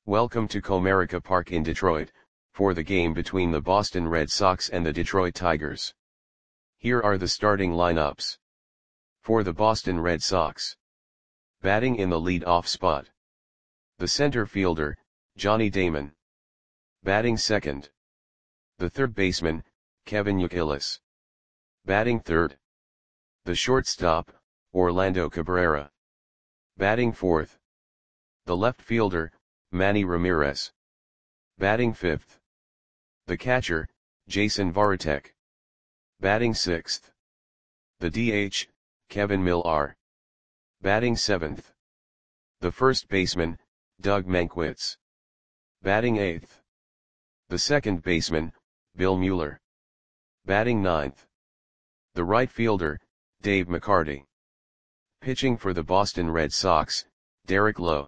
Welcome to Comerica Park in Detroit, for the game between the Boston Red Sox and the Detroit Tigers. Here are the starting lineups. For the Boston Red Sox. Batting in the lead-off spot. The center fielder, Johnny Damon. Batting second. The third baseman, Kevin Youkilis. Batting third. The shortstop, Orlando Cabrera. Batting fourth. The left fielder, Manny Ramirez. Batting fifth. The catcher, Jason Varitek. Batting sixth. The DH, Kevin Millar. Batting seventh. The first baseman, Doug Mankiewicz. Batting eighth. The second baseman, Bill Mueller. Batting ninth. The right fielder, Dave McCarty. Pitching for the Boston Red Sox, Derek Lowe.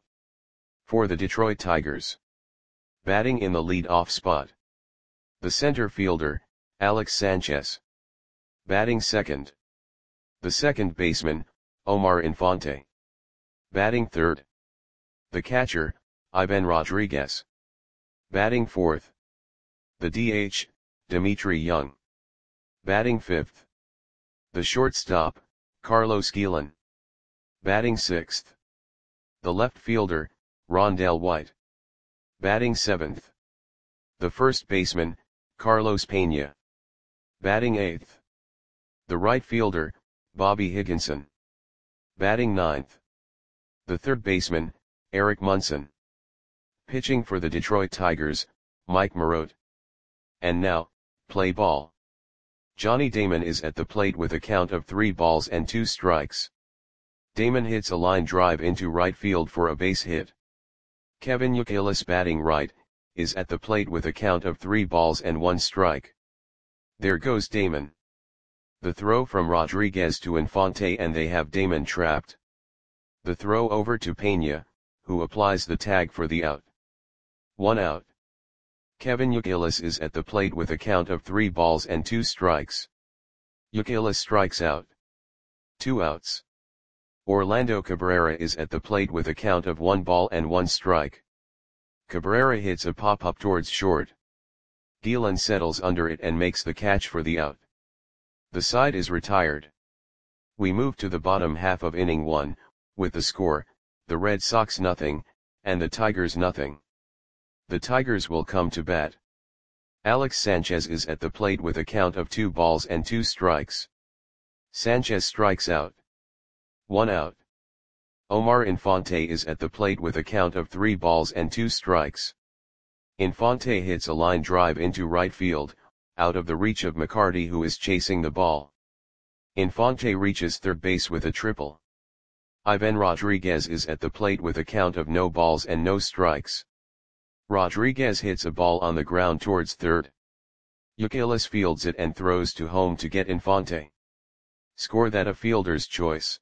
For the Detroit Tigers. Batting in the lead-off spot. The center fielder, Alex Sanchez. Batting second. The second baseman, Omar Infante. Batting third. The catcher, Ivan Rodriguez. Batting fourth. The DH, Dimitri Young. Batting fifth. The shortstop, Carlos Guillen. Batting sixth. The left fielder, Rondell White. Batting seventh. The first baseman, Carlos Pena. Batting eighth. The right fielder, Bobby Higginson. Batting ninth. The third baseman, Eric Munson. Pitching for the Detroit Tigers, Mike Marotte. And now, play ball. Johnny Damon is at the plate with a count of 3 balls and 2 strikes. Damon hits a line drive into right field for a base hit. Kevin Youkilis, batting right, is at the plate with a count of 3 balls and 1 strike. There goes Damon. The throw from Rodriguez to Infante, and they have Damon trapped. The throw over to Pena, who applies the tag for the out. 1 out. Kevin Youkilis is at the plate with a count of 3 balls and 2 strikes. Youkilis strikes out. 2 outs. Orlando Cabrera is at the plate with a count of 1 ball and 1 strike. Cabrera hits a pop-up towards short. Guillen settles under it and makes the catch for the out. The side is retired. We move to the bottom half of inning 1, with the score, the Red Sox 0, and the Tigers 0. The Tigers will come to bat. Alex Sanchez is at the plate with a count of 2 balls and 2 strikes. Sanchez strikes out. 1 out. Omar Infante is at the plate with a count of 3 balls and 2 strikes. Infante hits a line drive into right field, out of the reach of McCarty, who is chasing the ball. Infante reaches third base with a triple. Ivan Rodriguez is at the plate with a count of no balls and no strikes. Rodriguez hits a ball on the ground towards third. Youkilis fields it and throws to home to get Infante. Score that a fielder's choice.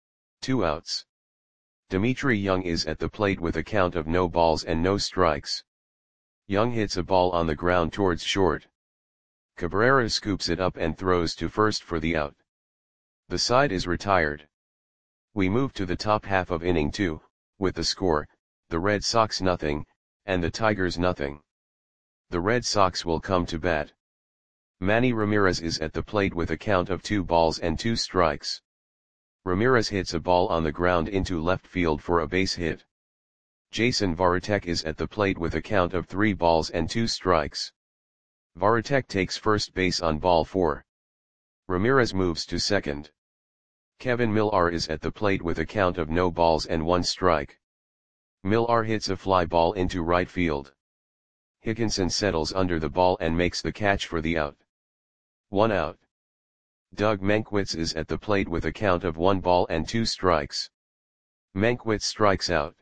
2 outs. Dimitri Young is at the plate with a count of no balls and no strikes. Young hits a ball on the ground towards short. Cabrera scoops it up and throws to first for the out. The side is retired. We move to the top half of inning 2, with the score, the Red Sox 0, and the Tigers 0. The Red Sox will come to bat. Manny Ramirez is at the plate with a count of 2 balls and 2 strikes. Ramirez hits a ball on the ground into left field for a base hit. Jason Varitek is at the plate with a count of 3 balls and 2 strikes. Varitek takes first base on ball 4. Ramirez moves to second. Kevin Millar is at the plate with a count of no balls and 1 strike. Millar hits a fly ball into right field. Higginson settles under the ball and makes the catch for the out. 1 out. Doug Mankiewicz is at the plate with a count of 1 ball and 2 strikes. Mankiewicz strikes out.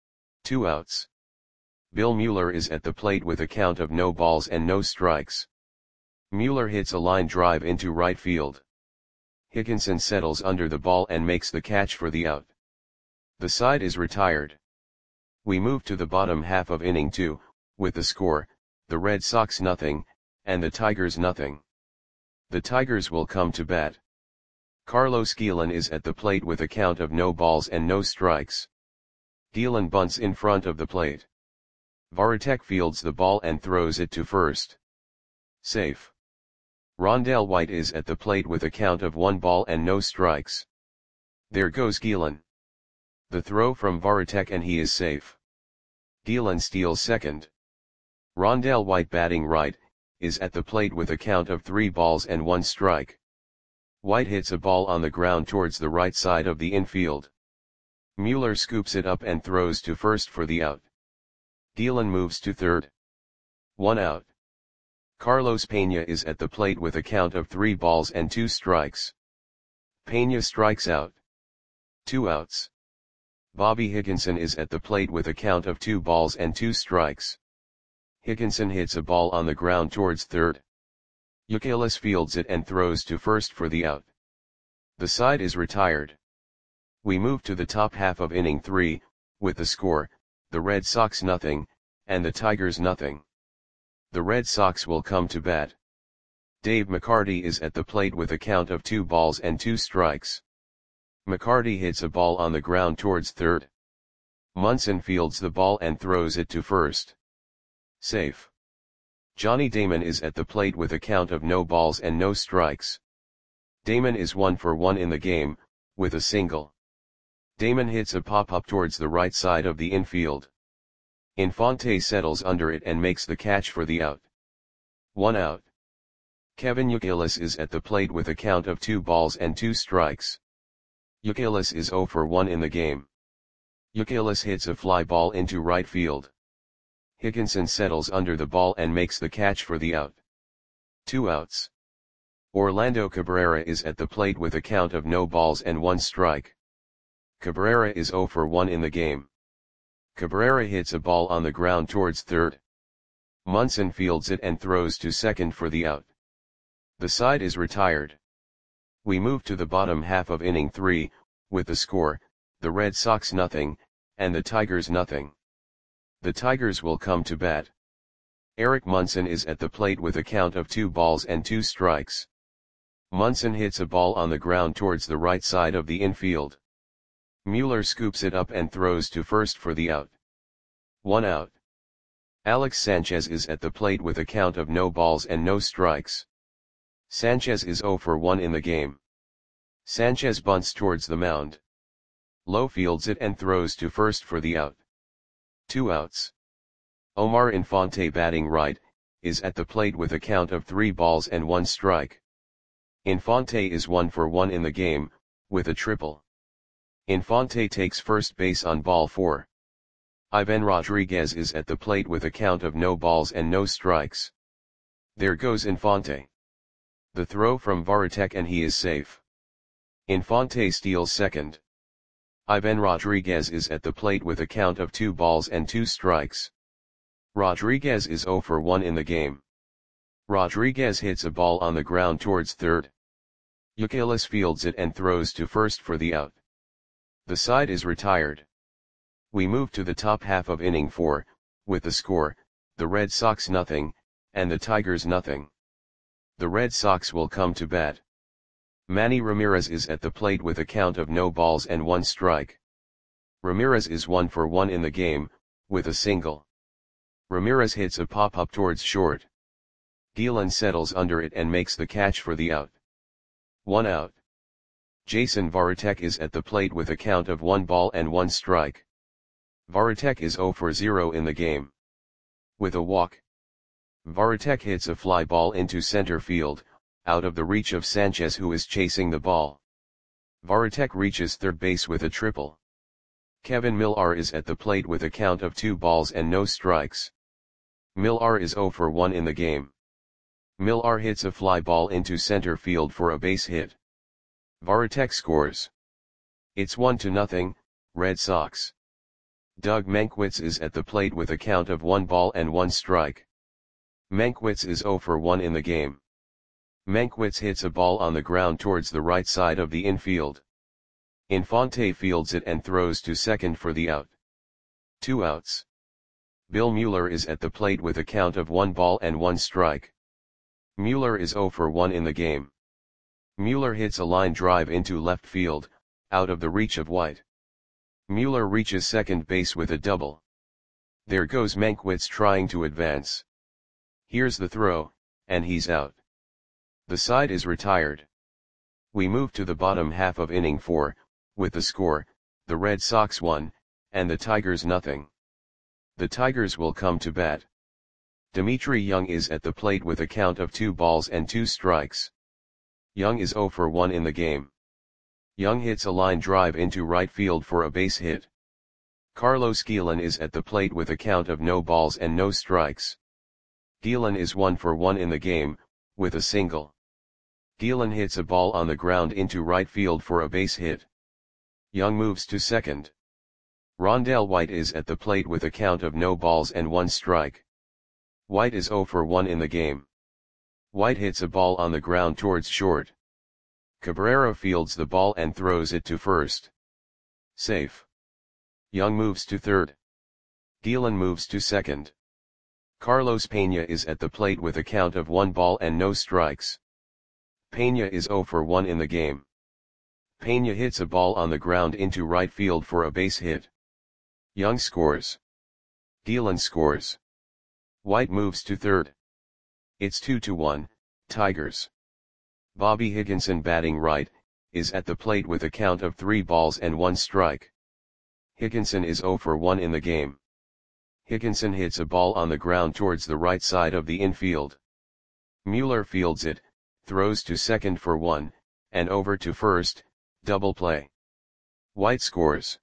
2 outs. Bill Mueller is at the plate with a count of no balls and no strikes. Mueller hits a line drive into right field. Higginson settles under the ball and makes the catch for the out. The side is retired. We move to the bottom half of inning 2, with the score, the Red Sox 0, and the Tigers 0. The Tigers will come to bat. Carlos Guillen is at the plate with a count of no balls and no strikes. Guillen bunts in front of the plate. Varitek fields the ball and throws it to first. Safe. Rondell White is at the plate with a count of 1 ball and no strikes. There goes Gielan. The throw from Varitek and he is safe. Gielan steals second. Rondell White, batting right, is at the plate with a count of 3 balls and 1 strike. White hits a ball on the ground towards the right side of the infield. Mueller scoops it up and throws to first for the out. Gielan moves to third. 1 out. Carlos Peña is at the plate with a count of 3 balls and 2 strikes. Peña strikes out. 2 outs. Bobby Higginson is at the plate with a count of 2 balls and 2 strikes. Higginson hits a ball on the ground towards third. Youkilis fields it and throws to first for the out. The side is retired. We move to the top half of inning 3, with the score, the Red Sox 0, and the Tigers 0. The Red Sox will come to bat. Dave McCarty is at the plate with a count of 2 balls and 2 strikes. McCarty hits a ball on the ground towards third. Munson fields the ball and throws it to first. Safe. Johnny Damon is at the plate with a count of no balls and no strikes. Damon is 1 for 1 in the game, with a single. Damon hits a pop-up towards the right side of the infield. Infante settles under it and makes the catch for the out. 1 out. Kevin Youkilis is at the plate with a count of 2 balls and 2 strikes. Youkilis is 0 for 1 in the game. Youkilis hits a fly ball into right field. Higginson settles under the ball and makes the catch for the out. 2 outs. Orlando Cabrera is at the plate with a count of no balls and 1 strike. Cabrera is 0 for 1 in the game. Cabrera hits a ball on the ground towards third. Munson fields it and throws to second for the out. The side is retired. We move to the bottom half of inning 3, with the score, the Red Sox 0, and the Tigers 0. The Tigers will come to bat. Eric Munson is at the plate with a count of 2 balls and 2 strikes. Munson hits a ball on the ground towards the right side of the infield. Mueller scoops it up and throws to first for the out. 1 out. Alex Sanchez is at the plate with a count of no balls and no strikes. Sanchez is 0 for 1 in the game. Sanchez bunts towards the mound. Lowe fields it and throws to first for the out. 2 outs. Omar Infante, batting right, is at the plate with a count of 3 balls and 1 strike. Infante is 1 for 1 in the game, with a triple. Infante takes first base on ball 4. Ivan Rodriguez is at the plate with a count of no balls and no strikes. There goes Infante. The throw from Varitek and he is safe. Infante steals second. Ivan Rodriguez is at the plate with a count of 2 balls and 2 strikes. Rodriguez is 0 for 1 in the game. Rodriguez hits a ball on the ground towards third. Youkilis fields it and throws to first for the out. The side is retired. We move to the top half of inning 4, with the score, the Red Sox 0, and the Tigers 0. The Red Sox will come to bat. Manny Ramirez is at the plate with a count of no balls and 1 strike. Ramirez is 1 for 1 in the game, with a single. Ramirez hits a pop-up towards short. Gielan settles under it and makes the catch for the out. 1 out. Jason Varitek is at the plate with a count of 1 ball and 1 strike. Varitek is 0 for 0 in the game. With a walk. Varitek hits a fly ball into center field, out of the reach of Sanchez, who is chasing the ball. Varitek reaches third base with a triple. Kevin Millar is at the plate with a count of 2 balls and no strikes. Millar is 0 for 1 in the game. Millar hits a fly ball into center field for a base hit. Varitek scores. It's 1-0, Red Sox. Doug Mankiewicz is at the plate with a count of 1 ball and 1 strike. Mankiewicz is 0 for 1 in the game. Mankiewicz hits a ball on the ground towards the right side of the infield. Infante fields it and throws to second for the out. 2 outs. Bill Mueller is at the plate with a count of 1 ball and 1 strike. Mueller is 0 for 1 in the game. Mueller hits a line drive into left field, out of the reach of White. Mueller reaches second base with a double. There goes Mankiewicz trying to advance. Here's the throw, and he's out. The side is retired. We move to the bottom half of inning 4, with the score, the Red Sox 1, and the Tigers nothing. The Tigers will come to bat. Dmitry Young is at the plate with a count of 2 balls and 2 strikes. Young is 0 for 1 in the game. Young hits a line drive into right field for a base hit. Carlos Guillen is at the plate with a count of no balls and no strikes. Guillen is 1 for 1 in the game, with a single. Guillen hits a ball on the ground into right field for a base hit. Young moves to second. Rondell White is at the plate with a count of no balls and 1 strike. White is 0 for 1 in the game. White hits a ball on the ground towards short. Cabrera fields the ball and throws it to first. Safe. Young moves to third. Guillen moves to second. Carlos Pena is at the plate with a count of 1 ball and no strikes. Pena is 0 for 1 in the game. Pena hits a ball on the ground into right field for a base hit. Young scores. Guillen scores. White moves to third. It's 2-1, Tigers. Bobby Higginson, batting right, is at the plate with a count of 3 balls and 1 strike. Higginson is 0 for 1 in the game. Higginson hits a ball on the ground towards the right side of the infield. Mueller fields it, throws to second for 1, and over to first, double play. White scores.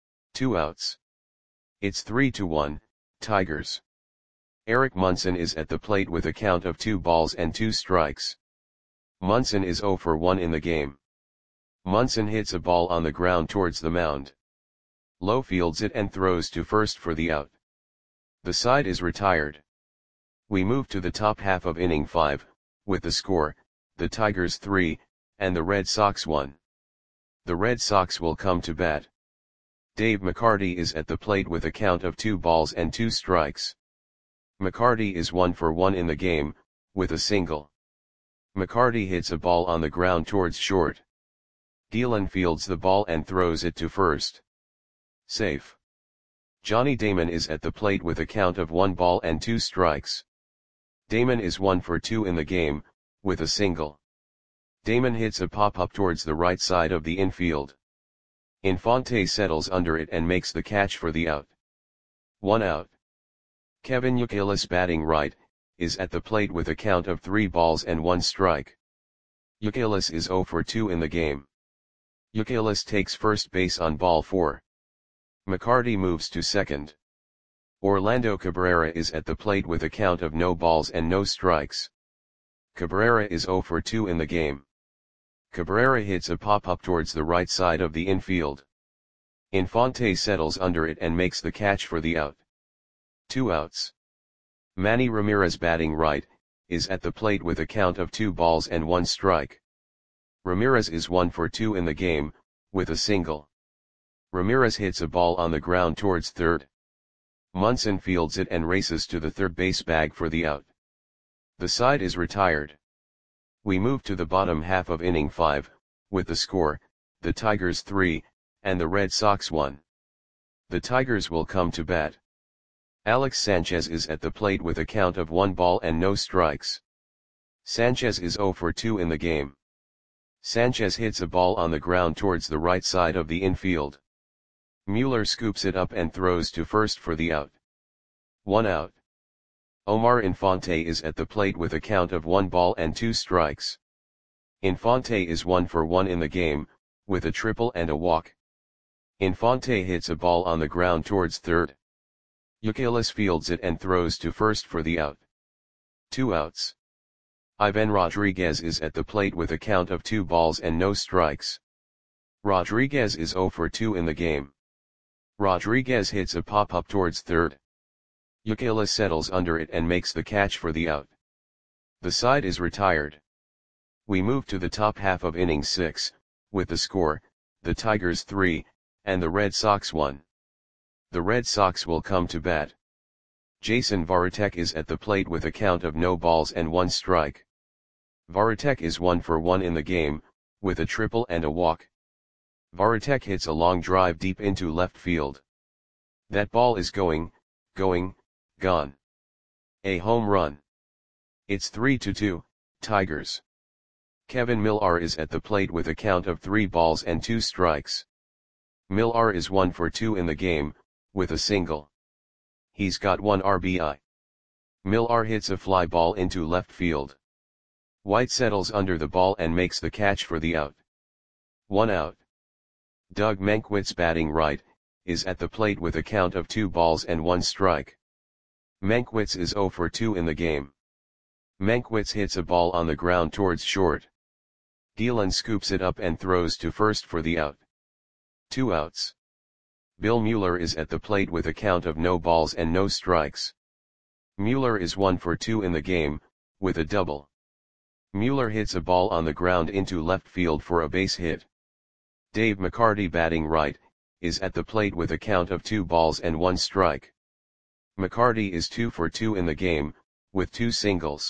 2 outs. It's 3-1, Tigers. Eric Munson is at the plate with a count of 2 balls and 2 strikes. Munson is 0 for 1 in the game. Munson hits a ball on the ground towards the mound. Lowe fields it and throws to first for the out. The side is retired. We move to the top half of inning 5, with the score, the Tigers 3, and the Red Sox 1. The Red Sox will come to bat. Dave McCarty is at the plate with a count of 2 balls and 2 strikes. McCarty is 1 for 1 in the game, with a single. McCarty hits a ball on the ground towards short. Guillen fields the ball and throws it to first. Safe. Johnny Damon is at the plate with a count of 1 ball and 2 strikes. Damon is 1 for 2 in the game, with a single. Damon hits a pop-up towards the right side of the infield. Infante settles under it and makes the catch for the out. 1 out. Kevin Youkilis, batting right, is at the plate with a count of 3 balls and 1 strike. Youkilis is 0 for 2 in the game. Youkilis takes first base on ball 4. McCarty moves to second. Orlando Cabrera is at the plate with a count of no balls and no strikes. Cabrera is 0 for 2 in the game. Cabrera hits a pop-up towards the right side of the infield. Infante settles under it and makes the catch for the out. 2 outs. Manny Ramirez, batting right, is at the plate with a count of 2 balls and 1 strike. Ramirez is 1 for 2 in the game, with a single. Ramirez hits a ball on the ground towards third. Munson fields it and races to the third base bag for the out. The side is retired. We move to the bottom half of inning 5, with the score, the Tigers 3, and the Red Sox 1. The Tigers will come to bat. Alex Sanchez is at the plate with a count of 1 ball and no strikes. Sanchez is 0 for 2 in the game. Sanchez hits a ball on the ground towards the right side of the infield. Mueller scoops it up and throws to first for the out. 1 out. Omar Infante is at the plate with a count of 1 ball and 2 strikes. Infante is 1 for 1 in the game, with a triple and a walk. Infante hits a ball on the ground towards third. Youkilis fields it and throws to first for the out. 2 outs. Ivan Rodriguez is at the plate with a count of 2 balls and no strikes. Rodriguez is 0 for 2 in the game. Rodriguez hits a pop-up towards third. Youkilis settles under it and makes the catch for the out. The side is retired. We move to the top half of inning 6, with the score, the Tigers 3, and the Red Sox 1. The Red Sox will come to bat. Jason Varitek is at the plate with a count of no balls and 1 strike. Varitek is 1 for 1 in the game, with a triple and a walk. Varitek hits a long drive deep into left field. That ball is going, going, gone. A home run. It's 3-2, Tigers. Kevin Millar is at the plate with a count of 3 balls and 2 strikes. Millar is 1 for 2 in the game, with a single. He's got 1 RBI. Millar hits a fly ball into left field. White settles under the ball and makes the catch for the out. 1 out. Doug Mankiewicz, batting right, is at the plate with a count of 2 balls and 1 strike. Mankiewicz is 0 for 2 in the game. Mankiewicz hits a ball on the ground towards short. Gielan scoops it up and throws to first for the out. 2 outs. Bill Mueller is at the plate with a count of no balls and no strikes. Mueller is 1 for 2 in the game, with a double. Mueller hits a ball on the ground into left field for a base hit. Dave McCarty, batting right, is at the plate with a count of 2 balls and 1 strike. McCarty is 2 for 2 in the game, with 2 singles.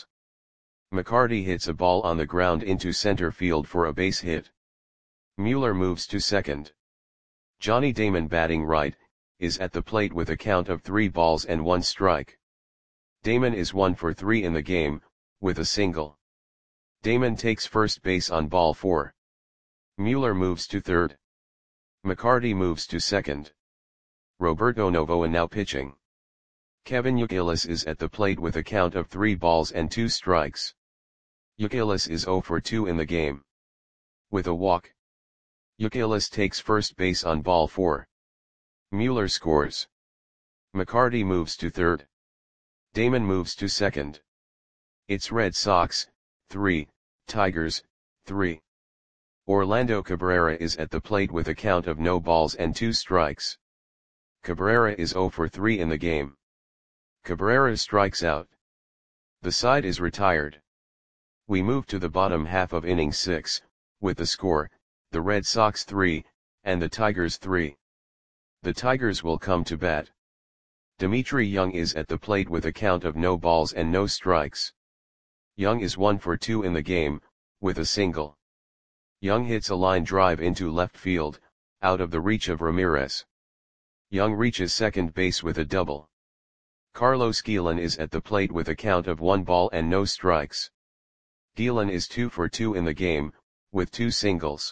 McCarty hits a ball on the ground into center field for a base hit. Mueller moves to second. Johnny Damon, batting right, is at the plate with a count of 3 balls and 1 strike. Damon is 1 for 3 in the game, with a single. Damon takes first base on ball 4. Mueller moves to third. McCarty moves to second. Roberto Novoa now pitching. Kevin Youkilis is at the plate with a count of 3 balls and 2 strikes. Youkilis is 0 for 2 in the game. With a walk. Youkilis takes first base on ball 4. Mueller scores. McCarty moves to third. Damon moves to second. It's Red Sox, 3, Tigers, 3. Orlando Cabrera is at the plate with a count of no balls and 2 strikes. Cabrera is 0 for 3 in the game. Cabrera strikes out. The side is retired. We move to the bottom half of inning 6, with the score, the Red Sox 3, and the Tigers 3. The Tigers will come to bat. Dimitri Young is at the plate with a count of no balls and no strikes. Young is 1 for 2 in the game, with a single. Young hits a line drive into left field, out of the reach of Ramirez. Young reaches second base with a double. Carlos Gielan is at the plate with a count of 1 ball and no strikes. Gielan is 2 for 2 in the game, with 2 singles.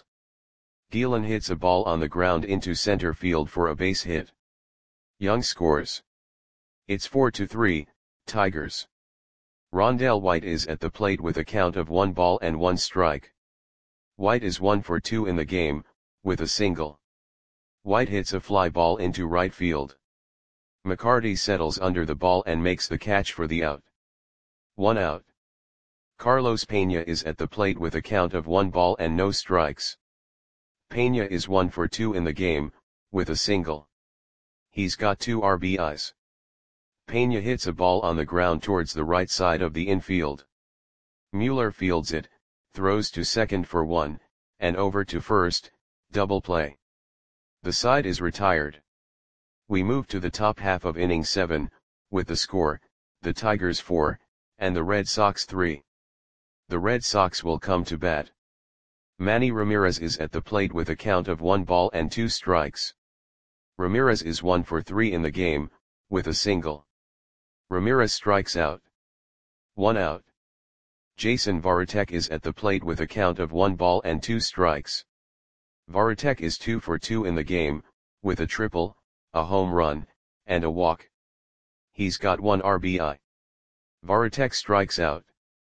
Gielan hits a ball on the ground into center field for a base hit. Young scores. It's 4-3, Tigers. Rondell White is at the plate with a count of 1 ball and 1 strike. White is 1 for 2 in the game, with a single. White hits a fly ball into right field. McCarty settles under the ball and makes the catch for the out. 1 out. Carlos Pena is at the plate with a count of 1 ball and no strikes. Pena is 1 for 2 in the game, with a single. He's got 2 RBIs. Pena hits a ball on the ground towards the right side of the infield. Mueller fields it, throws to second for 1, and over to first, double play. The side is retired. We move to the top half of inning 7, with the score, the Tigers 4, and the Red Sox 3. The Red Sox will come to bat. Manny Ramirez is at the plate with a count of 1 ball and 2 strikes. Ramirez is 1 for 3 in the game, with a single. Ramirez strikes out. 1 out. Jason Varitek is at the plate with a count of 1 ball and 2 strikes. Varitek is 2 for 2 in the game, with a triple, a home run, and a walk. He's got 1 RBI. Varitek strikes out.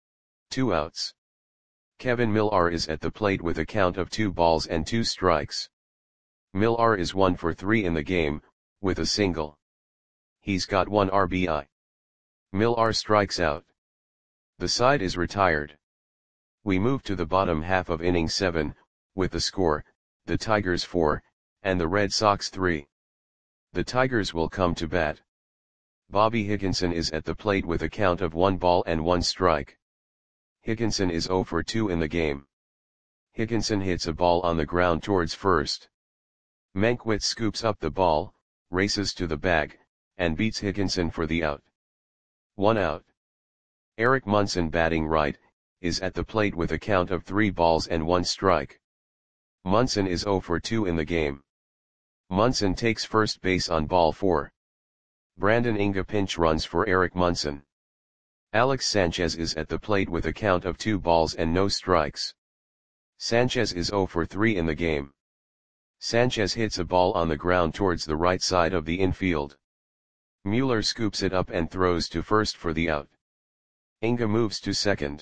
2 outs. Kevin Millar is at the plate with a count of 2 balls and 2 strikes. Millar is 1 for 3 in the game, with a single. He's got 1 RBI. Millar strikes out. The side is retired. We move to the bottom half of inning 7, with the score, the Tigers 4, and the Red Sox 3. The Tigers will come to bat. Bobby Higginson is at the plate with a count of 1 ball and 1 strike. Higginson is 0 for 2 in the game. Higginson hits a ball on the ground towards first. Mankiewicz scoops up the ball, races to the bag, and beats Higginson for the out. 1 out. Eric Munson, batting right, is at the plate with a count of 3 balls and 1 strike. Munson is 0 for 2 in the game. Munson takes first base on ball 4. Brandon Inge pinch runs for Eric Munson. Alex Sanchez is at the plate with a count of 2 balls and no strikes. Sanchez is 0 for 3 in the game. Sanchez hits a ball on the ground towards the right side of the infield. Mueller scoops it up and throws to first for the out. Inge moves to second.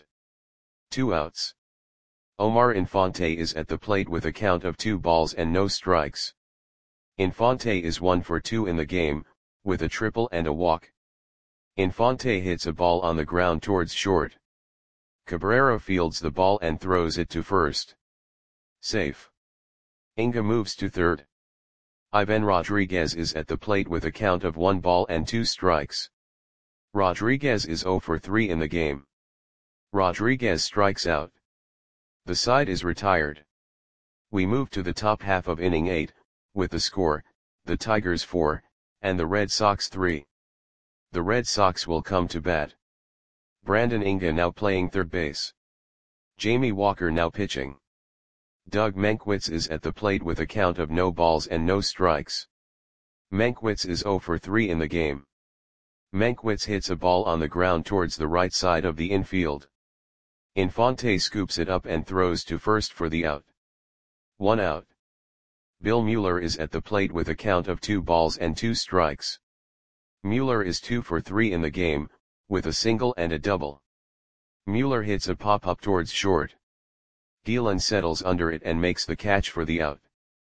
2 outs. Omar Infante is at the plate with a count of 2 balls and no strikes. Infante is 1 for 2 in the game, with a triple and a walk. Infante hits a ball on the ground towards short. Cabrera fields the ball and throws it to first. Safe. Inge moves to third. Ivan Rodriguez is at the plate with a count of 1 ball and 2 strikes. Rodriguez is 0 for 3 in the game. Rodriguez strikes out. The side is retired. We move to the top half of inning 8, with the score, the Tigers 4, and the Red Sox 3. The Red Sox will come to bat. Brandon Inge now playing third base. Jamie Walker now pitching. Doug Mankiewicz is at the plate with a count of no balls and no strikes. Mankiewicz is 0 for 3 in the game. Mankiewicz hits a ball on the ground towards the right side of the infield. Infante scoops it up and throws to first for the out. 1 out. Bill Mueller is at the plate with a count of 2 balls and 2 strikes. Mueller is 2 for 3 in the game, with a single and a double. Mueller hits a pop-up towards short. Gielan settles under it and makes the catch for the out.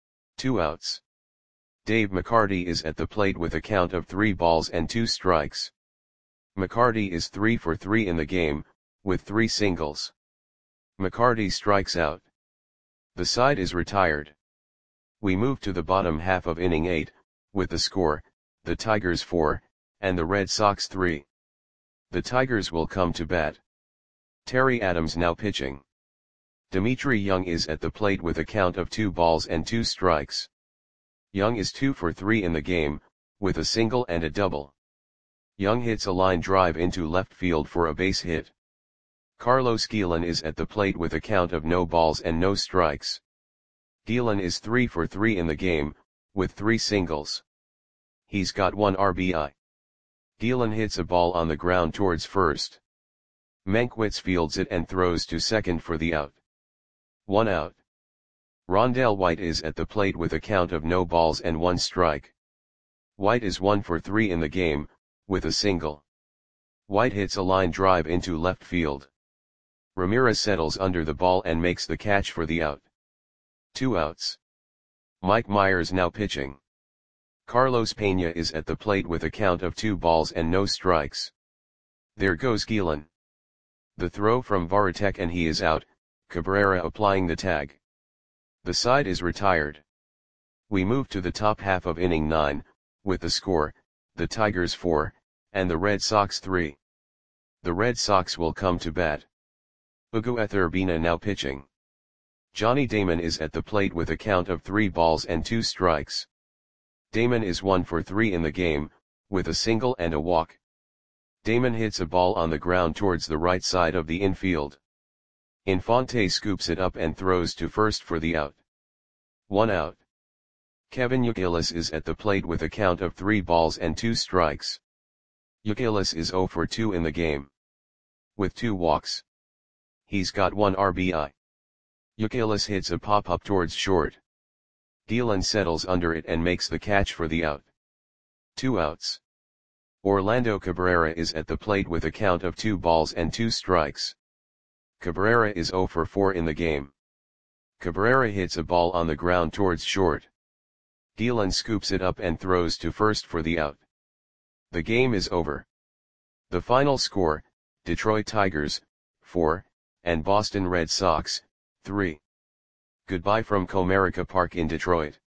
2 outs. Dave McCarty is at the plate with a count of 3 balls and 2 strikes. McCarty is 3 for 3 in the game, with 3 singles. McCarty strikes out. The side is retired. We move to the bottom half of inning 8, with the score, the Tigers 4, and the Red Sox 3. The Tigers will come to bat. Terry Adams now pitching. Dimitri Young is at the plate with a count of 2 balls and 2 strikes. Young is 2 for 3 in the game, with a single and a double. Young hits a line drive into left field for a base hit. Carlos Gielan is at the plate with a count of no balls and no strikes. Gielan is 3 for 3 in the game, with 3 singles. He's got 1 RBI. Gielan hits a ball on the ground towards first. Mankiewicz fields it and throws to second for the out. 1 out. Rondell White is at the plate with a count of no balls and 1 strike. White is 1 for 3 in the game, with a single. White hits a line drive into left field. Ramirez settles under the ball and makes the catch for the out. 2 outs. Mike Myers now pitching. Carlos Pena is at the plate with a count of 2 balls and no strikes. There goes Gielan. The throw from Varitek and he is out, Cabrera applying the tag. The side is retired. We move to the top half of inning 9, with the score, the Tigers 4, and the Red Sox 3. The Red Sox will come to bat. Hugo Etherbina now pitching. Johnny Damon is at the plate with a count of 3 balls and 2 strikes. Damon is 1 for 3 in the game, with a single and a walk. Damon hits a ball on the ground towards the right side of the infield. Infante scoops it up and throws to first for the out. 1 out. Kevin Youkilis is at the plate with a count of 3 balls and 2 strikes. Youkilis is 0 for 2 in the game. With 2 walks. He's got 1 RBI. Youkilis hits a pop-up towards short. Gielan settles under it and makes the catch for the out. 2 outs. Orlando Cabrera is at the plate with a count of 2 balls and 2 strikes. Cabrera is 0 for 4 in the game. Cabrera hits a ball on the ground towards short. Gielan scoops it up and throws to first for the out. The game is over. The final score, Detroit Tigers, 4, and Boston Red Sox, 3. Goodbye from Comerica Park in Detroit.